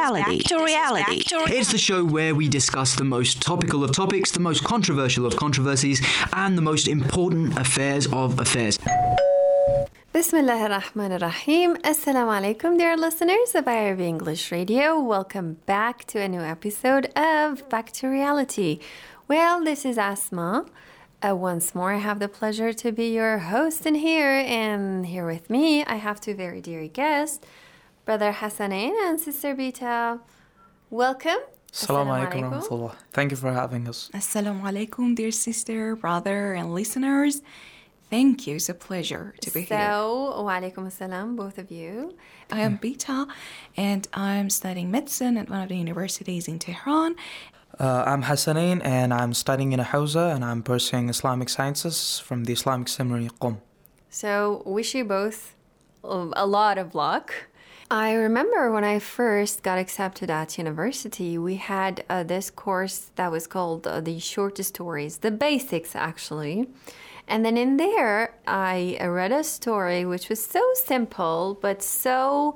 reality. It's the show where we discuss the most topical of topics, the most controversial of controversies, and the most important affairs of affairs. Bismillah ar-Rahman ar-Rahim. Assalamu alaikum, dear listeners of IRB English Radio. Welcome back to a new episode of Back to Reality. Well, this is Asma. Once more, I have the pleasure to be your host in here. And here with me, I have two very dear guests, Brother Hassanain and Sister Bita. Welcome. Assalamu alaikum warahmatullah. Thank you for having us. Assalamu alaikum, dear sister, brother, and listeners. Thank you. It's a pleasure to be here. So, wa alaikum assalam, both of you. I am Bita, and I'm studying medicine at one of the universities in Tehran. I'm Hassanain, and I'm studying in a Hawza, and I'm pursuing Islamic sciences from the Islamic Seminary Qom. So, wish you both a lot of luck. I remember when I first got accepted at university, we had this course that was called the short stories, the basics actually. And then in there, I read a story which was so simple, but so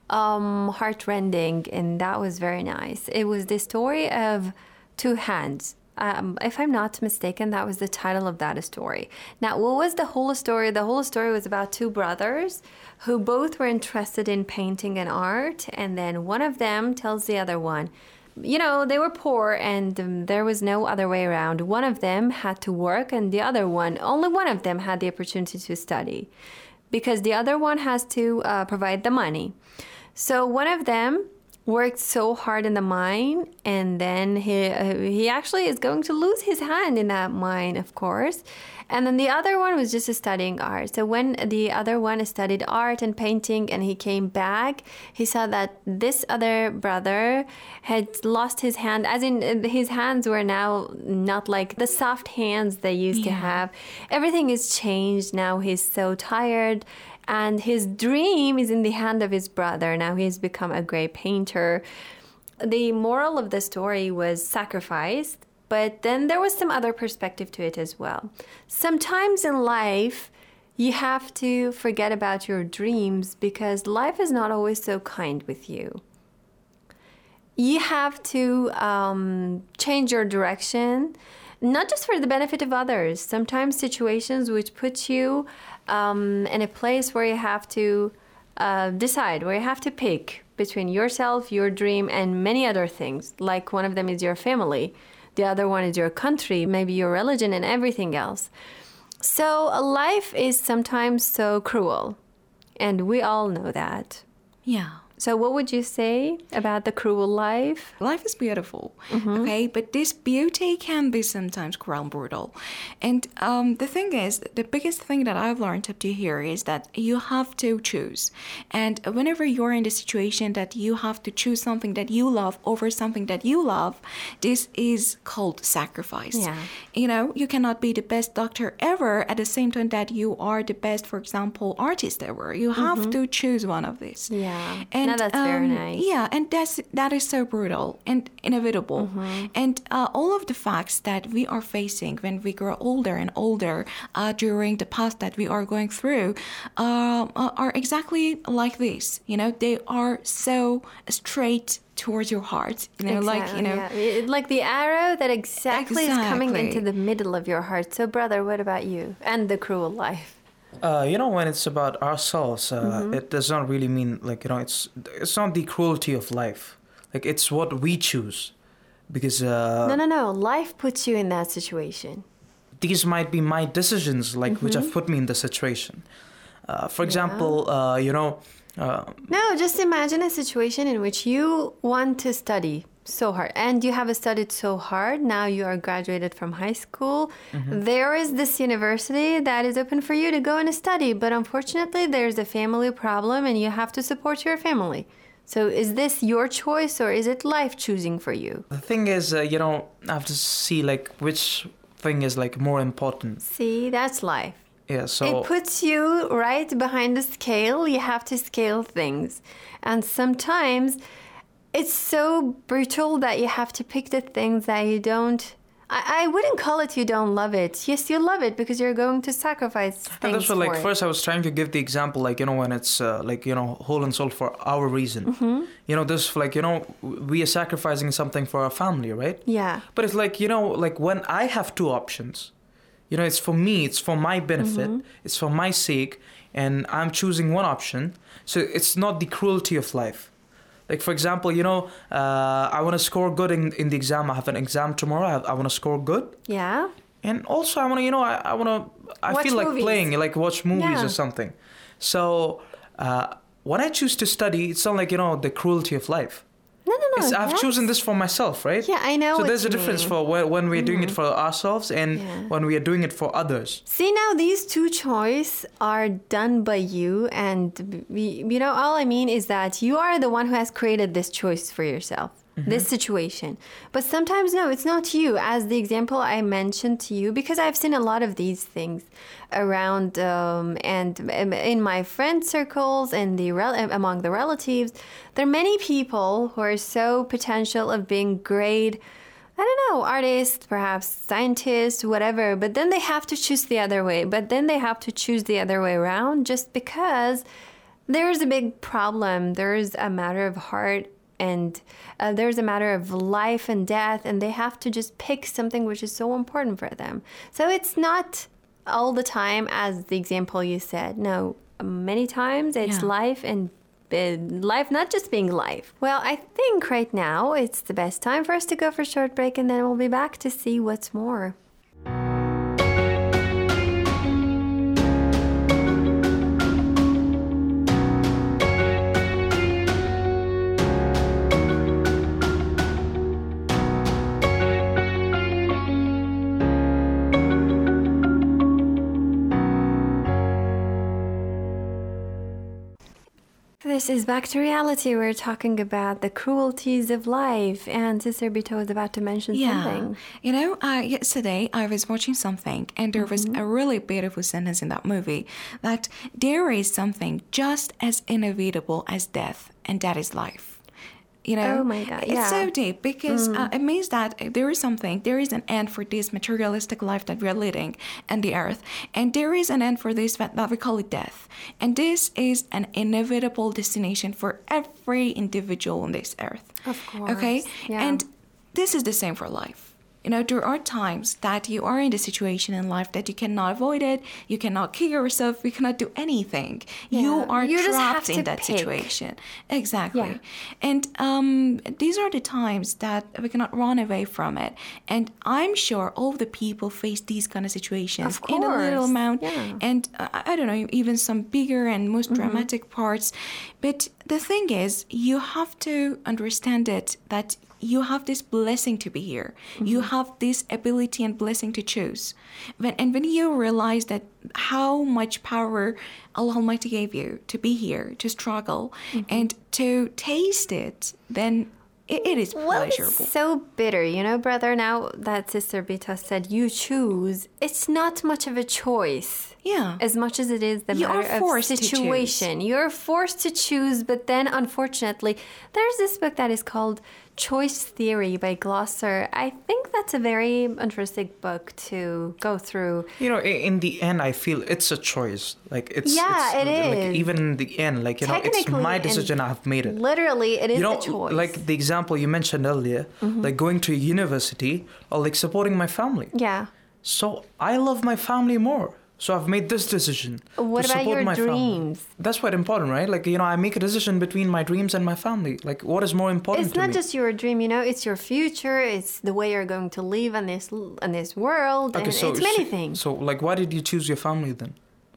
heartrending, and that was very nice. It was the story of two hands. If I'm not mistaken, that was the title of that story. Now, what was the whole story? The whole story was about two brothers who both were interested in painting and art, and then one of them tells the other one, you know, they were poor and there was no other way around. One of them had to work and the other one, only one of them had the opportunity to study because the other one has to provide the money. So one of them worked so hard in the mine, and then he actually is going to lose his hand in that mine, of course. And then the other one was just studying art. So when the other one studied art and painting and he came back, he saw that this other brother had lost his hand, as in his hands were now not like the soft hands they used to have. Everything is changed. Now he's so tired. And his dream is in the hand of his brother. Now he's become a great painter. The moral of the story was sacrifice, but then there was some other perspective to it as well. Sometimes in life, you have to forget about your dreams because life is not always so kind with you. You have to change your direction, not just for the benefit of others. Sometimes situations which put you in a place where you have to decide, where you have to pick between yourself, your dream, and many other things. Like one of them is your family. The other one is your country, maybe your religion, and everything else. So life is sometimes so cruel, and we all know that. Yeah. So what would you say about the cruel life? Life is beautiful, okay? But this beauty can be sometimes cruel and brutal. And the thing is, the biggest thing that I've learned up to here is that you have to choose. And whenever you're in the situation that you have to choose something that you love over something that you love, this is called sacrifice. Yeah. You know, you cannot be the best doctor ever at the same time that you are the best, for example, artist ever. You have to choose one of these. Yeah. And no, that's very nice. Yeah, and that is so brutal and inevitable. And all of the facts that we are facing when we grow older and older during the path that we are going through are exactly like this. You know, they are so straight towards your heart. You know, exactly, like, you know. Yeah. Like the arrow that exactly is coming into the middle of your heart. So, brother, what about you and the cruel life? When it's about ourselves, it does not really mean, it's not the cruelty of life. Like, it's what we choose. Because... No. Life puts you in that situation. These might be my decisions, which have put me in the situation. For example, No, just imagine a situation in which you want to study so hard and you have studied so hard. Now you are graduated from high school. There is this university that is open for you to go and study, but unfortunately there's a family problem and you have to support your family. So is this your choice or is it life choosing for you? The thing is, you don't have to see which thing is more important. See, that's life. Yeah, so it puts you right behind the scale. You have to scale things. And sometimes it's so brutal that you have to pick the things that you don't I wouldn't call it you don't love it. Yes, you love it because you're going to sacrifice things And that's what, like, for it. first I was trying to give the example, like, when it's, whole and soul for our reason. This, like, we are sacrificing something for our family, right? Yeah. But it's like, like when I have two options, it's for me, it's for my benefit, it's for my sake, and I'm choosing one option. So it's not the cruelty of life. Like, for example, I want to score good in the exam. I have an exam tomorrow. I want to score good. Yeah. And also I want to, I Watch feel like movies. playing, like watch movies Yeah. or something. So when I choose to study, it's not like, the cruelty of life. No. I've that's- chosen this for myself, right? Yeah, I know So what there's a you difference mean. for when we're doing it for ourselves and Yeah. when we are doing it for others. See, now these two choices are done by you, and all I mean is that you are the one who has created this choice for yourself, this situation. But sometimes, no, it's not you. As the example I mentioned to you, because I've seen a lot of these things around and in my friend circles and among the relatives, there are many people who are so potential of being great, I don't know, artists, perhaps scientists, whatever, but then they have to choose the other way. But then they have to choose the other way around just because there's a big problem. There's a matter of heart and there's a matter of life and death, and they have to just pick something which is so important for them. So it's not all the time as the example you said. No, many times it's Yeah. life and life not just being life. Well, I think right now it's the best time for us to go for a short break, and then we'll be back to see what's more. This is Back to Reality. We're talking about the cruelties of life, and Sister Bito was about to mention something. Yesterday I was watching something, and there was a really beautiful sentence in that movie that there is something just as inevitable as death, and that is life. Oh my God, It's yeah. so deep because it means that there is an end for this materialistic life that we are leading and the earth. And there is an end for this that we call it death. And this is an inevitable destination for every individual on this earth. Of course, Okay? yeah. And this is the same for life. There are times that you are in the situation in life that you cannot avoid it, you cannot kill yourself, you cannot do anything. You Yeah. are You just have trapped to in that pick. situation. Exactly. Yeah. And these are the times that we cannot run away from it. And I'm sure all the people face these kind of situations Of in a little course, amount. yeah. And I don't know, even some bigger and most dramatic parts. But the thing is, you have to understand it that you have this blessing to be here. You have this ability and blessing to choose. When you realize that how much power Allah Almighty gave you to be here, to struggle, and to taste it, then it is Well, pleasurable. it's so bitter, brother. Now that Sister Bita said you choose, it's not much of a choice. Yeah. As much as it is the You are matter of forced to choose. situation. You're forced to choose, but then unfortunately, there's this book that is called Choice Theory by Glasser. I think that's a very interesting book to go through. In the end, I feel it's a choice. Like it's Yeah, it like, is. even in the end, like it's Technically, my and decision. I've made it. Literally, it is a choice. like the example you mentioned earlier, like going to a university or like supporting my family. Yeah. So I love my family more. So I've made this decision What to about support your my family. dreams? That's quite important, right? Like, I make a decision between my dreams and my family. Like, what is more important It's to not me? just your dream, it's your future. It's the way you're going to live in this world, and it's many things. So, like, why did you choose your family then?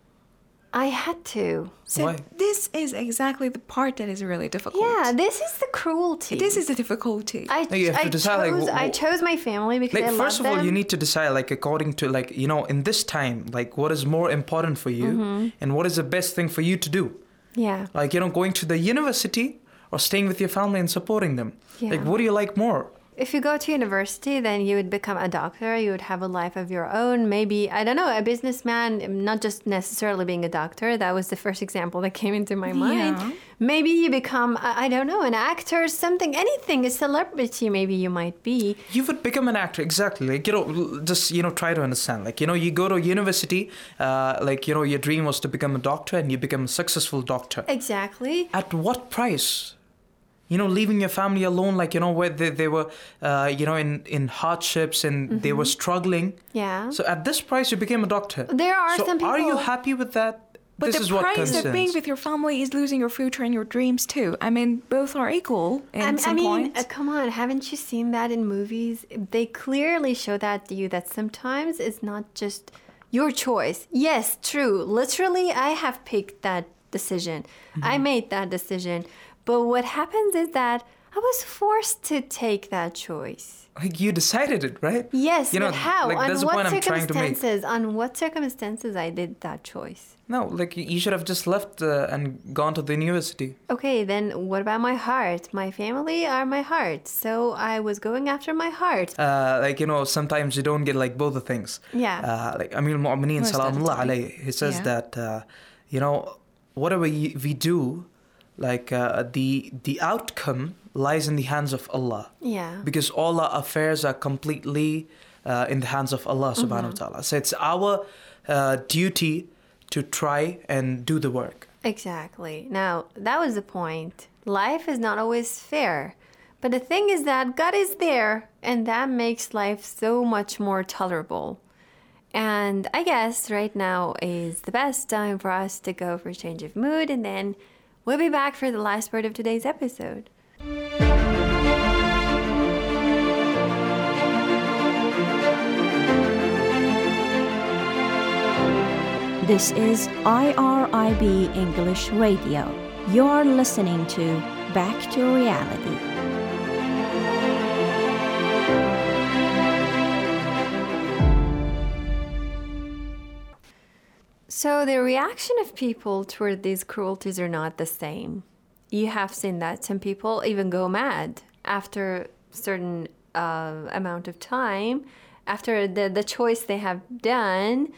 I had to. So Why? this is exactly the part that is really difficult. Yeah, this is the cruelty. This is the difficulty. No, you have to decide, like, I chose my family because Like, I first of love all, them. you need to decide, like, according to, like, in this time, like, what is more important for you and what is the best thing for you to do. Yeah. Like, going to the university or staying with your family and supporting them. Yeah. Like, what do you like more? if you go to university, then you would become a doctor. You would have a life of your own. Maybe, I don't know, a businessman, not just necessarily being a doctor. That was the first example that came into my mind. Yeah. Maybe you become, I don't know, an actor, something, anything, a celebrity maybe you might be. You would become an actor, exactly. Like, just, try to understand. Like, you go to university, your dream was to become a doctor and you become a successful doctor. Exactly. At what price? Leaving your family alone, where they were, in hardships and they were struggling. Yeah. So at this price, you became a doctor. There are so some people... are you happy with that? But this the is what price concerns. of being with your family is losing your future and your dreams too. I mean, both are equal in some points. Come on, haven't you seen that in movies? They clearly show that to you that sometimes it's not just your choice. Yes, true. Literally, I have picked that decision. I made that decision. But what happens is that I was forced to take that choice. Like, you decided it, right? Yes, but how? Like, on that's the what point I'm trying to make. circumstances? On what circumstances I did that choice? No, like, you should have just left and gone to the university. Okay, then what about my heart? My family are my heart. So I was going after my heart. Sometimes you don't get, like, both the things. Yeah. Like, Amir al-Mu'mineen, Most of the salamullah time. alayhi, he says Yeah. that, whatever we do, the outcome lies in the hands of Allah. Yeah. Because all our affairs are completely in the hands of Allah subhanahu wa ta'ala. So it's our duty to try and do the work. Exactly. Now, that was the point. Life is not always fair. But the thing is that God is there, and that makes life so much more tolerable. And I guess right now is the best time for us to go for a change of mood, and then we'll be back for the last part of today's episode. This is IRIB English Radio. You're listening to Back to Reality. So the reaction of people toward these cruelties are not the same. You have seen that some people even go mad after a certain amount of time, after the choice they have done.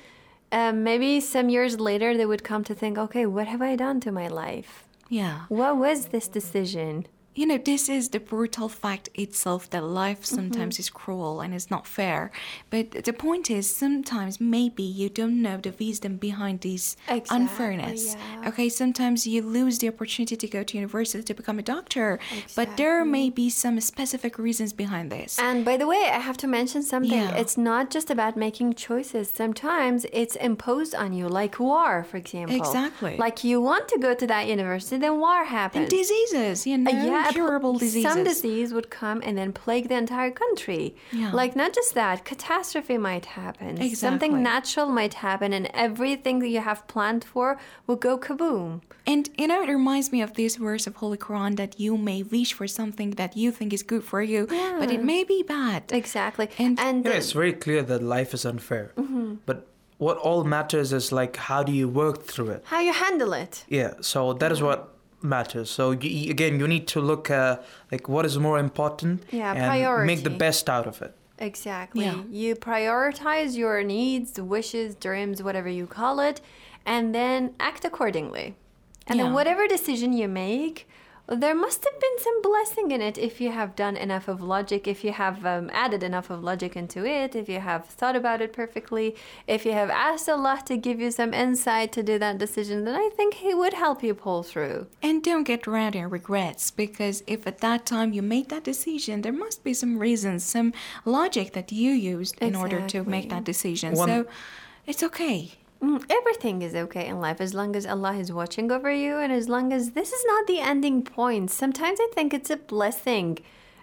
Maybe some years later they would come to think, okay, what have I done to my life? Yeah. What was this decision? This is the brutal fact itself that life sometimes is cruel and is not fair. But the point is, sometimes maybe you don't know the wisdom behind this unfairness. yeah. Okay, sometimes you lose the opportunity to go to university to become a doctor, but there may be some specific reasons behind this. And by the way, I have to mention something. Yeah. It's not just about making choices. Sometimes it's imposed on you, like war, for example. Exactly. Like you want to go to that university, then war happens. And diseases, incurable diseases. Some disease would come and then plague the entire country. Yeah. Like not just that, catastrophe might happen. Exactly. Something natural might happen, and everything that you have planned for will go kaboom. And it reminds me of this verse of Holy Quran that you may wish for something that you think is good for you, but it may be bad. Exactly. And- It's very clear that life is unfair. But what all matters is, like, how do you work through it? how you handle it. Yeah, so that is what matters. So you need to look like what is more important Yeah, and make the priority. best out of it. Exactly. Yeah. You prioritize your needs, wishes, dreams, whatever you call it, and then act accordingly. And then Yeah. whatever decision you make, there must have been some blessing in it if you have done enough of logic, if you have added enough of logic into it, if you have thought about it perfectly, if you have asked Allah to give you some insight to do that decision, then I think He would help you pull through. And don't get drowned in regrets, because if at that time you made that decision, there must be some reasons, some logic that you used in order to make Exactly. that decision. One- So it's okay. Everything is okay in life as long as Allah is watching over you, and as long as this is not the ending point. Sometimes I think it's a blessing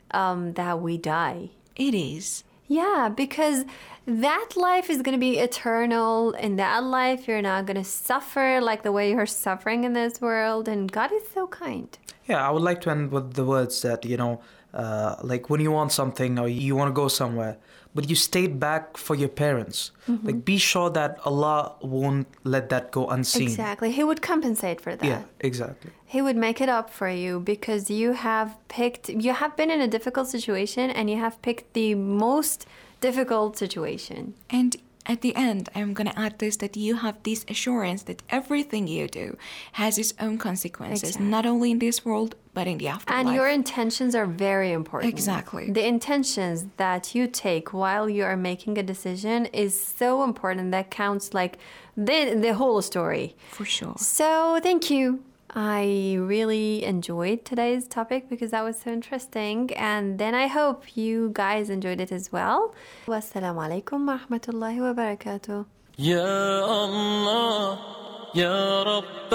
that we die. It is. Yeah, because that life is going to be eternal. In that life, you're not going to suffer like the way you're suffering in this world. And God is so kind. Yeah, I would like to end with the words that, like when you want something or you want to go somewhere, but you stayed back for your parents. Like, be sure that Allah won't let that go unseen. Exactly. He would compensate for that. Yeah, exactly. He would make it up for you because you have been in a difficult situation and you have picked the most difficult situation. And at the end, I'm going to add this, that you have this assurance that everything you do has its own consequences, Exactly. not only in this world, but in the afterlife. And your intentions are very important. Exactly. The intentions that you take while you are making a decision is so important. That counts like the whole story. For sure. So thank you. I really enjoyed today's topic because that was so interesting. And then I hope you guys enjoyed it as well. Wassalamu alaikum wa rahmatullahi wa barakatuh. يا الله يا رب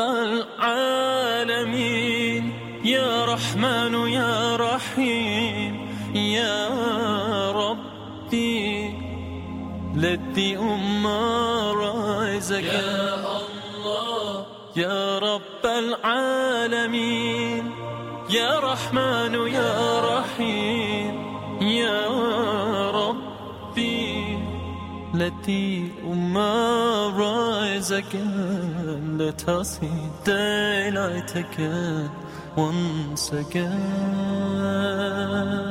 العالمين يا رحمن يا رحيم يا ربي let the ummah rise again يا رب العالمين يا رحمن يا رحيم يا ربي let the ummah rise again, let us see daylight again once again.